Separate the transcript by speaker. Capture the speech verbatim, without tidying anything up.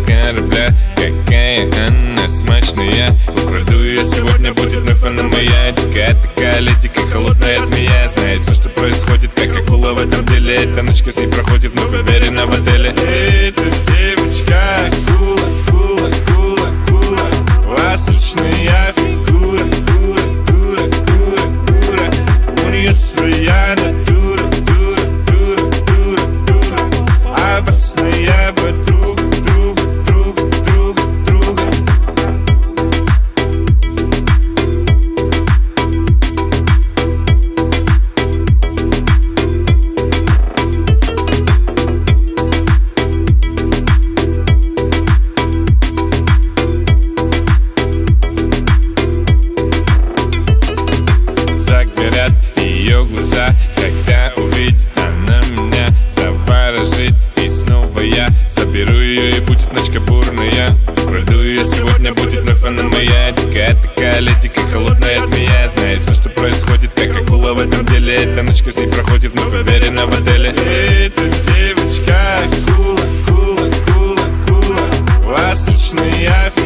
Speaker 1: корабля. Какая она смачная, украду ее, сегодня будет вновь она моя. Дикая такая летика, холодная змея, знает все, что происходит, как акула в этом деле. Эта ночка с ней проходит, вновь уверена в отеле. Эта девочка акула, акула, акула, акула, ласточная фигура, кура, кура, кура, кура. У нее своя натура, дура, дура, дура, дура. Опасная подруга, друг, друг, друг, друга. Загорят ее глаза, когда увидит она меня, заворожит, и снова я соберу ее, и будет ночка бурная. Украду ее, сегодня будет вновь она моя. Дикая такая летика, холодная змея, знает все, что происходит, как акула в этом деле. Эта ночка с ней проходит, вновь уверена в отеле. Эта девочка акула, акула, акула, акула, ласточная